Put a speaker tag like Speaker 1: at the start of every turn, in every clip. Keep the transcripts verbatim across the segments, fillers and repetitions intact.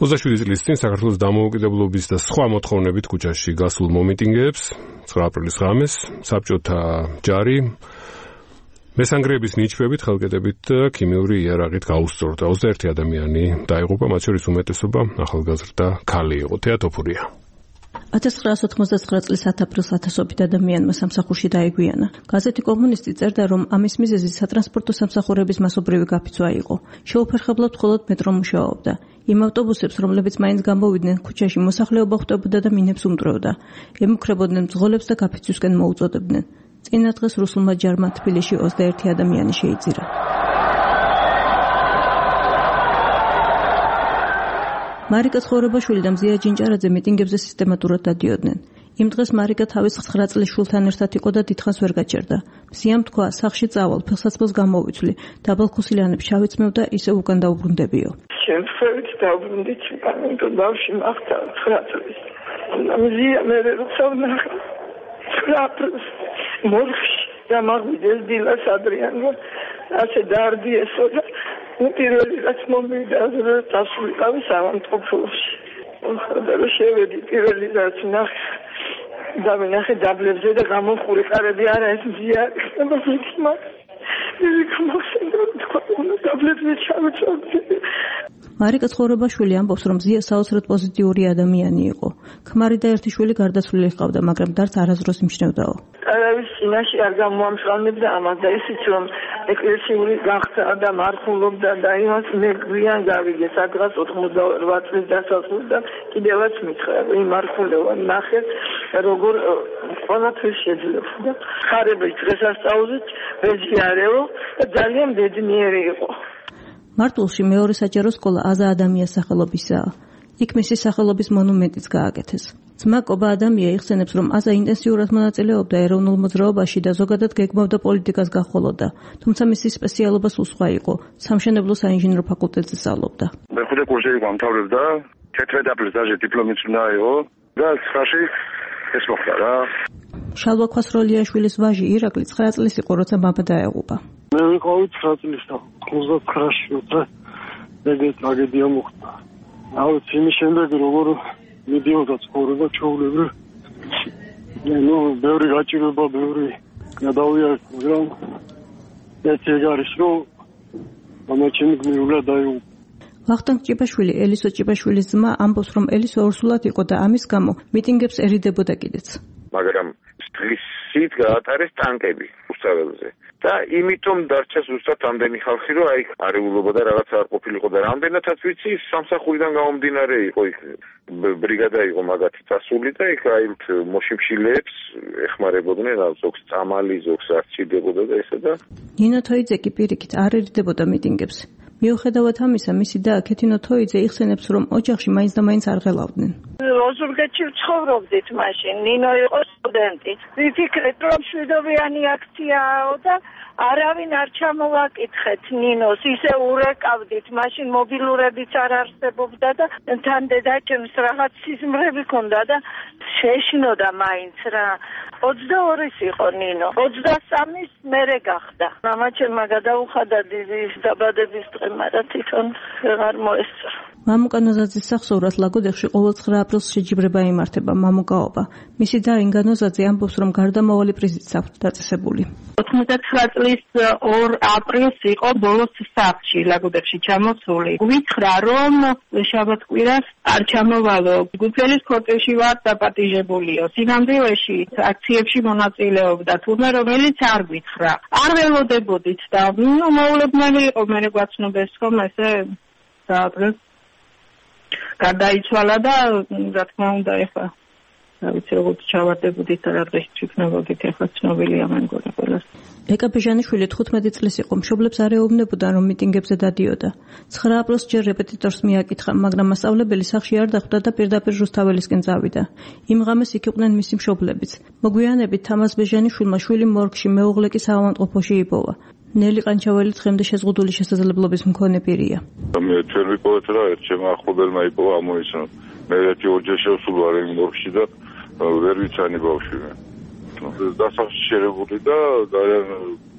Speaker 1: ოცდაშვიდი წლის წინ საქართველოს დამოუკიდებლობის და სხვა მოთხოვნებით ქუჩაში გასულ მომიტინგეებს ცხრა აპრილის ღამეს საბჭოთა ჯარი მესანგრეების ნიჩბებით, ხელკედებით და ქიმიური იარაღით გაუსწორდა. ოცდაერთი ადამიანი დაიღუპა, მათ შორის უმეტესობა ახალგაზრდა ქალი იყო. თეატოფურია.
Speaker 2: ათას ცხრაასი ოთხმოცდაცხრა წლის ათი აპრილს ათასობით ადამიანმა სამსახურში დაეგვიანა. გაზეთი კომუნისტი წერდა, რომ ამის მიზეზი სატრანსპორტო სამსახურების მასობრივი გაფიცვა იყო. შეუფერხებლად მხოლოდ მეტრო მუშაობდა. იმ ავტობუსებს, რომლებიც მაინც გამოვიდნენ ქუჩაში, მოსახლეობა ხვდებოდა და მინებს უმტვრევდა. ემუქრებოდნენ მძღოლებს და გაფიცვისკენ მოუწოდებდნენ. წინა დღეს რუსულმა ჯარმა თბილისში ოცდაერთი ადამიანი შეიწირა. მარიკა ცხოვრებაშვილი და მზია ჯინჭარაძე მიტინგებზე სისტემატურად დადიოდნენ. იმ დღეს მარიკა თავის ცხრა წლის შვილთან ერთად იყო და დიდხანს ვერ გაჩერდა. მზიამ თქვა, სახლში წავალ, ფილსაცმელს გამოვიცვლი, დაბალქუსილიანებს ჩავიცმევ და ისევ უკან დავუბრუნდებიო.
Speaker 3: შემთხვევით დავბრუნდი ჩიკაგო, ბავშვი მახთა ცხრა წლის. მზია მე როცა ვნახე ცხრა წლის მორგში დამაღვიდეს დილას ადრიანმა, ასე დაარდიესო და პირველი რაც მომივიდა დასულიყავი სამამტყოფოში. და რომ შევედი პირველი რაც ნახე და ვნახე დაბლებზე და გამოხური კარები არა ეს მზია იქნება ვიქმა
Speaker 2: მარიკა ცხოვრებაშვილი ამბობს, რომ მზია საოცრად პოზიტიური ადამიანი იყო. ქმარი და ერთი შვილი გარდაცვლილი ჰყავდა, მაგრამ დარც არასდროს იმჩნევდაო.
Speaker 3: არავის წინაშე არ გამოამშრალნებდა ამას და ისიც რომ ეკლესიური გახდა და მარხულობდა და იმას მე გვიან გავიგე სადღაც ოთხმოცდაოთხ წლის დასასრულს და კიდევაც მითხრა იმ მარხულება ნახე როგორ ყველაფერს შეძლებს და ხარების დღესასწაულით ვეზიარეო და ძალიან ბედნიერი იყო.
Speaker 2: მარტულში მეორე საჯარო სკოლა აზა ადამიანის სახელობისაა. იქ მისი სახელობის მონუმენტიც გააკეთეს. ძმა კობა ადამია იხსენებს, რომ აზა ინტენსიურად მონაწილეობდა ეროვნულ მოძრაობაში და ზოგადად გეგმავდა პოლიტიკას გახოლოდა. თუმცა მისი სპეციალობა სულ სხვა იყო. სამშენებლო საინჟინრო ფაკულტეტზე სწავლობდა.
Speaker 4: მეხუთე კურსი გამთავრებდა, თეთრ აპრილს დაჟე დიპლომიც უნდა იყო და ცხრაში ეს მოხდა რა.
Speaker 2: შალვა ქვასროლიაშვილის ვაჟი ირაკლი ცხრა წლის იყო, როცა მამა დაეღუპა.
Speaker 5: მე ვიყავი ცხრა წლის და ოცდაცხრაში როცა ეგეთი ტრაგედია მოხდა. აუც იმის შემდეგ როგორ მიდიოდა ცხოვრება ჩვეულებრივ. ნუ ბევრი გაჭირვება, ბევრი გადავიარეთ, მაგრამ ეს ეგ არის, რომ ამაჩემი გმირულად დაეღუპა.
Speaker 2: ვახტანგ ჭიბაშვილი, ელისო ჭიბაშვილის ძმა, ამბობს, რომ ელისო ორსულად იყო და ამის გამო მიტინგებს ერიდებოდა კიდეც.
Speaker 4: მაგრამ დღისით გაატარეს ტანკები უსწავლელზე. და იმიტომ დარჩა ზუსტად ამდენი ხალხი, რომ აი არეულობა და რაღაცა არ ყოფილიყო და რამდენადაც ვიცი, სამსახურიდან გამომდინარე იყო იქ ბრიგადა იყო მაგათი წასული და იქ აი მოშიმშილეებს ეხმარებოდნენ, ზოგს წამალი, ზოგს არჩიდებოდა და ესა და
Speaker 2: ნინო თოიძე კი პირიქით არ ერიდებოდა მიტინგებს. მიუხედავად ამისა, მისი და ქეთინო თოიძე იხსენებს, რომ ოჯახში მაინც და მაინც არ ღელავდნენ.
Speaker 3: ოზურგეთში ვცხოვრობდით მაშინ, ნინო იყო სტუდენტი. ვიფიქრეთ, რომ მშვიდობიანი აქციაო და არავინ არ ჩამოვაკითხეთ ნინოს, ისე ურეკავდით, მაშინ მობილურებიც არ არსებობდა და თან დედაჩემს რაღაც სიზმრები ჰქონდა და შეშინოდა მაინც რა. ოცდაორის იყო ნინო, ოცდასამის მერე გახდა. მამაჩემმა გადაუხადა დიდის დაბადების დღე, მაგრამ თვითონ აღარ მოესწრო.
Speaker 2: მამუკა ნოზაძის სახსოვრად ლაგოდეხში ყოველ ცხრა აპრილს შეჯიბრება იმართება მამუკაობა. მისი და ინგა ნოზაძე ამბობს, რომ გარდამავალი პრიზიც აქვს დაწესებული.
Speaker 6: ოცდაცხრა წლის ორ აპრილს იყო ბოლოს სახლში ლაგოდეხში ჩამოსული. გვითხრა, რომ შაბათ-კვირას არ ჩამოვალო. გუფელის კორტეჟში ვარ დაპატიჟებულიო. სინამდვილეში აქციებში მონაწილეობდა, თუმცა რომელიც არ გვითხრა. არ ველოდებოდით და ნუ მოულებმელი იყო მე გვაცნობეს ხომ ესე დაადრეს გადაიცვალა და რა თქმა უნდა ეხლა რა ვიცი როგორც ჩავარდებოდით და რა დღეს ვიქნებოდით ეხლა ცნობილია მე მგონი ყველას.
Speaker 2: ეკა ბეჟანიშვილი თხუთმეტი წლის იყო, მშობლებს არ ეუბნებოდა, რომ მიტინგებზე დადიოდა. ცხრა აპრილს ჯერ რეპეტიტორს მიაკითხა, მაგრამ მასწავლებელი სახლში არ დახვდა და პირდაპირ რუსთაველისკენ წავიდა. იმ ღამეს იქ იყვნენ მისი მშობლებიც. მოგვიანებით თამაზ ბეჟანიშვილმა შვილი მორგში, მეუღლე კი საავადმყოფოში იპოვა. ნელი ყანჩაველი დღემდე შეზღუდული შესაძლებლობის მქონე პირია.
Speaker 4: მე ჩვენ ვიპოვეთ რა, ერთ ჩემ ახლობელმა იპოვა ამოიცნო. მე ერთი ორჯერ შევსულ ვარ იმ მორგში და ვერ ვიცანი ბავშვი მე. დასახში შერებული და ძალიან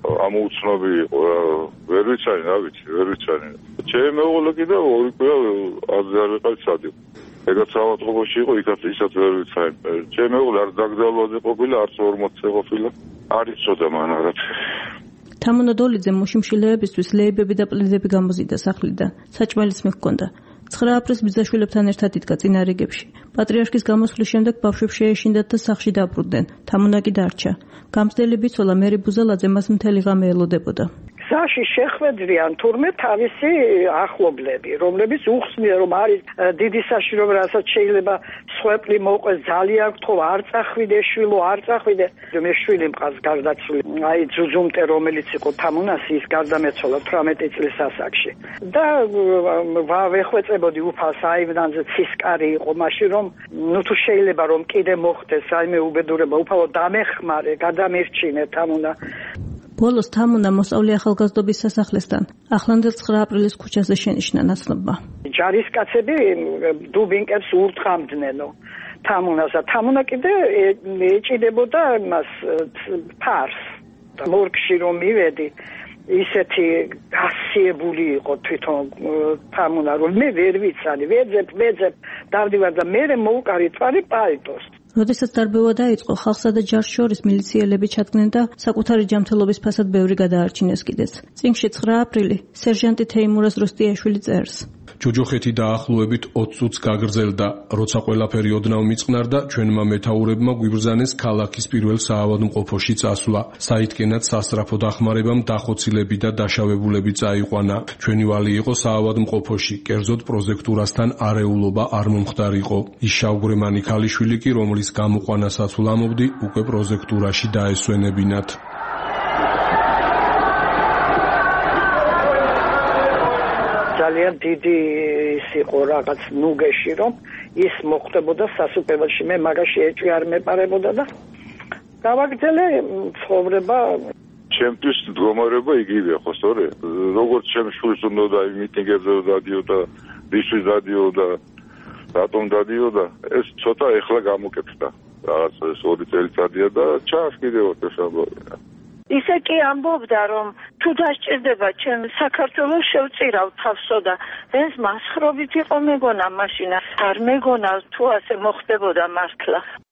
Speaker 7: ამ უცნობი იყო რა, ვერ ვიცანი, რა ვიცი, ვერ ვიცანი. ჩემი მეუღლე კიდე ორი კვირა აზრი არ ვიყავ სად იყო. ეგაც ავადმყოფოში იყო, იქაც ისაც ვერ ვიცანი. ჩემი მეუღლე არ დაგზავნაზე ყოფილა, არც ორმოცზე ყოფილა. არ იცოდა მან არაფერი.
Speaker 2: თამუნა დოლიძე მოშიმშილეებისთვის ლეიბები და პლედები გამოზიდა სახლიდან. საჭმელიც მეკონდა. ცხრა აპრილს ბიძაშვილებთან ერთად იდგა წინარიგებში. პატრიარქის გამოსვლის შემდეგ ბავშვებს შეეშინდათ და სახლში დაბრუნდნენ. თამუნა კი დარჩა. გამძლელი ბიცოლა მერი ბუზალაძე მას მთელი ღამე ელოდებოდა.
Speaker 3: გზაში შეხვედრიან თურმე თავისი ახლობლები, რომლებიც უხსნიან, რომ არის დიდი საშიშროება, რასაც შეიძლება სხვეპლი მოყვეს, ძალიან გთხოვ, არ წახვიდე შვილო, არ წახვიდე. მე შვილი მყავს გარდაცვლილი. აი ძუძუმტე, რომელიც იყო თამუნას, ის გარდამეცვალა თვრამეტი წლის ასაკში. და ვეხვეწებოდი უფალს აივნანზე ცისკარი იყო, მაშინ რომ ნუ თუ შეიძლება რომ კიდე მოხდეს აიმე უბედურება, უფალო დამეხმარე, გადამირჩინე თამუნა.
Speaker 2: ბოლოს თამუნა მოსწავლე ახალგაზრდობის სასახლესთან ახლანდელ ცხრა აპრილის ქუჩაზე შენიშნა ნაცნობა.
Speaker 3: ჯარისკაცები დუბინკებს ურტყამდნენო თამუნას და თამუნა კიდე ეჭიდებოდა მას ფარს. მორგში რომ მივედი, ისეთი გასიებული იყო თვითონ თამუნა, რომ მე ვერ ვიცანი, ვეძებ, ვეძებ, დავდივარ და მე მოუკარი თვარი პალტოს.
Speaker 2: როდესაც დარბევა დაიწყო, ხალხსა და ჯარს შორის მილიციელები ჩადგნენ და საკუთარი ჯანმრთელობის ფასად ბევრი გადაარჩინეს კიდეც. წინგში ცხრა აპრილი სერჟანტი თეიმურაზ როსტიაშვილი წერს.
Speaker 8: ჯოჯოხეთი დაახლოებით ოცი წუთს გაგრძელდა, როცა ყველაფერი ოდნავ მიწყნარდა, ჩვენმა მეთაურებმა გვიბრძანეს ქალაქის პირველ საავადმყოფოში წასვლა. საითკენად სასწრაფო დახმარებამ დახოცილები და დაშავებულები წაიყვანა. ჩვენი ვალი იყო საავადმყოფოში, კერძოდ პროზექტურასთან არეულობა არ მომხდარიყო. ის შავგვრემანი ქალიშვილი კი, რომლის გამოყვანასაც ვლამობდი, უკვე პროზექტურაში დაესვენებინათ.
Speaker 3: ძალიან დიდი ის იყო რაღაც ნუგეში, რომ ის მოხდებოდა სასუპეველში, მე მაგაში ეჭვი არ მეპარებოდა და გავაგრძელე ცხოვრება.
Speaker 7: ჩემთვის მდგომარეობა იგივეა, ხო სწორია? როგორც ჩემ შვილს უნდა მიტინგებზე დადიოდა, რისთვის დადიოდა, რატომ დადიოდა, ეს ცოტა ეხლა გამოკეთდა. რაღაც ეს ორი წელიწადია და ჩაასკიდეოთ ეს ამბავი.
Speaker 3: ისე კი ამბობდა, რომ თუ დასჭირდება ჩემ საქართველოს შევწირავ თავსო და ეს მასხრობით იყო მეგონა მაშინ არ მეგონა თუ ასე მოხდებოდა მართლა.